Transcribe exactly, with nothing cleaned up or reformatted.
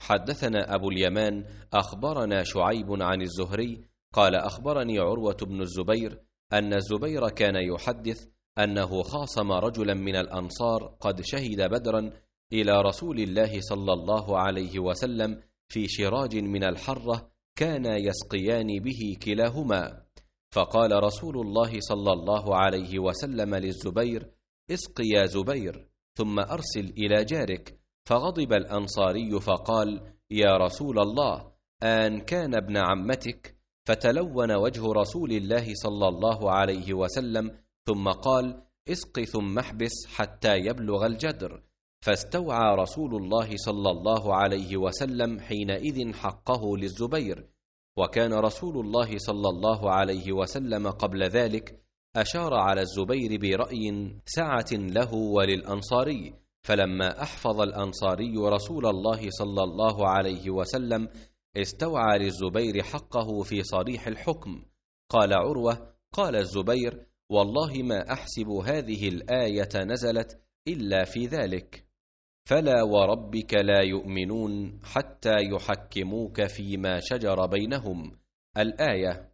حدثنا أبو اليمان أخبرنا شعيب عن الزهري قال أخبرني عروة بن الزبير أن الزبير كان يحدث أنه خاصم رجلا من الأنصار قد شهد بدرا إلى رسول الله صلى الله عليه وسلم في شراج من الحرة كان يسقيان به كلاهما، فقال رسول الله صلى الله عليه وسلم للزبير: اسق يا زبير ثم أرسل إلى جارك. فغضب الأنصاري فقال: يا رسول الله، آن كان ابن عمتك؟ فتلون وجه رسول الله صلى الله عليه وسلم ثم قال: اسق ثم احبس حتى يبلغ الجدر. فاستوعى رسول الله صلى الله عليه وسلم حينئذ حقه للزبير، وكان رسول الله صلى الله عليه وسلم قبل ذلك أشار على الزبير برأي سعة له وللأنصاري، فلما أحفظ الأنصاري رسول الله صلى الله عليه وسلم استوعى للزبير حقه في صريح الحكم. قال عروة: قال الزبير: والله ما أحسب هذه الآية نزلت إلا في ذلك، فلا وربك لا يؤمنون حتى يحكموك فيما شجر بينهم، الآية.